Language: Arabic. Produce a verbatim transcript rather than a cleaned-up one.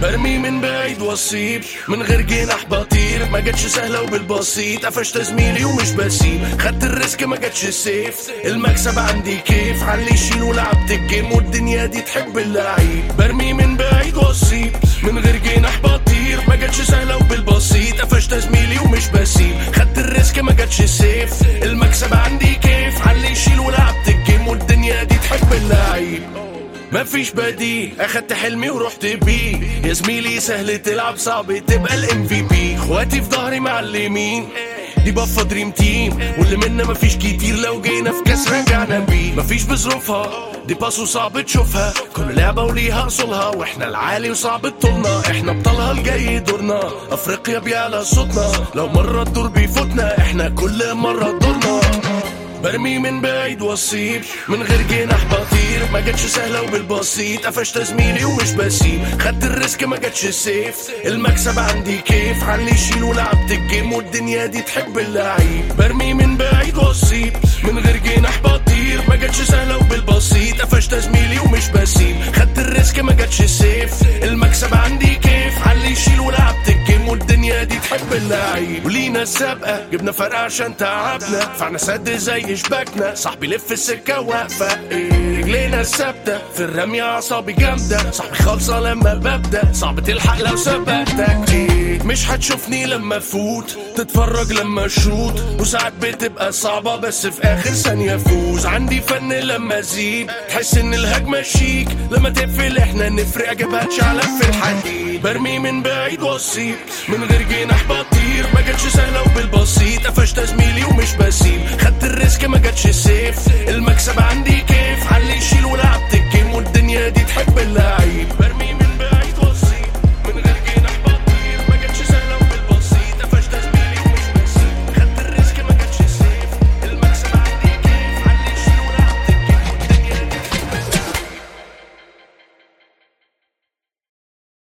برمي من بعيد واصيب من غير جناح بطير، ما جاتش سهله وبالبسيط قفشت زميلي ومش بسيب، خدت الريسك ما جاتش سيف، المكسب عندي كيف علي يشيل ولعبت الجيم والدنيا دي تحب اللعيب. برمي من بعيد واصيب من غير جناح بطير، ما جاتش سهله وبالبسيط قفشت زميلي ومش بسيب، خدت الريسك ما جاتش سيف، المكسب عندي كيف علي يشيل ولعبت الجيم والدنيا دي تحب اللعيب. مفيش بديل، اخدت حلمي ورحت بيه، يا زميلي سهل تلعب صعب تبقى الام في بي، اخواتي في ظهري معلمين دي بفا دريم تيم، واللي منا مفيش كتير لو جينا في كاس رجعنا بيه، مفيش بظروفها دي باسو صعب تشوفها، كل لعبة وليها اصولها واحنا العالي وصعب تطولنا، احنا بطلها الجاي دورنا، افريقيا بيعلى صوتنا، لو مرة الدور بيفوتنا احنا كل مرة دورنا. برمي من بعيد واصيب من غير جناح بطير، ما جاتش سهله وبالبسيط قفشت زميلي ومش بسيب، خدت الريسك ما جاتش سيف، المكسب عندي كيف علي يشيل ولعبت الجيم والدنيا دي تحب اللعيب. برمي من بعيد واصيب من غير جناح بطير، ما جاتش سهله وبالبسيط قفشت زميلي ومش بسيب، خدت الريسك ما جاتش سيف، المكسب عندي كيف علي يشيل ولعبت الجيم والدنيا دي تحب اللعيب. ولينا السابقه جبنا فرق عشان تعبنا، فعنا سد زي شبكنا، صاحبي لف السكه واقفه ايه، رجلينا الثابته في الرميه اعصابي جامده، صاحبي خالصه لما ببدا صعب تلحق لو سبقتك ايه، مش هتشوفني لما افوت تتفرج لما اشوط، وساعات بتبقى صعبه بس في اخر ثانيه فوز، عندي فن لما ازيد تحس ان الهجمه شيك، لما تقفل احنا نفرق جبهات شعلة في الحديد. برمي من بعيد واصيب من غير جناح بطير، ما جاتش سهله وبالبسيط قفشت زميلي ومش بسيب، خدت الريسك ما جاتش سيف، المكسب عندي كيف علي يشيل ولعبت الجيم والدنيا دي تحب اللعيب.